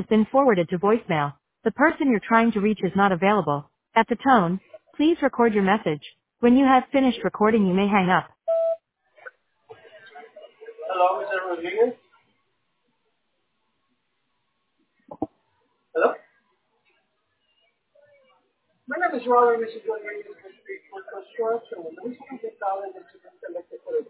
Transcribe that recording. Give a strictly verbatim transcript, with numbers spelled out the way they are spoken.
been forwarded to voicemail. The person you're trying to reach is not available. At the tone, please record your message. When you have finished recording, you may hang up. Hello, Mister Rodriguez. Hello? My name is Robert, Mister Rodriguez, for construction. The reason I'm calling is to be selected for the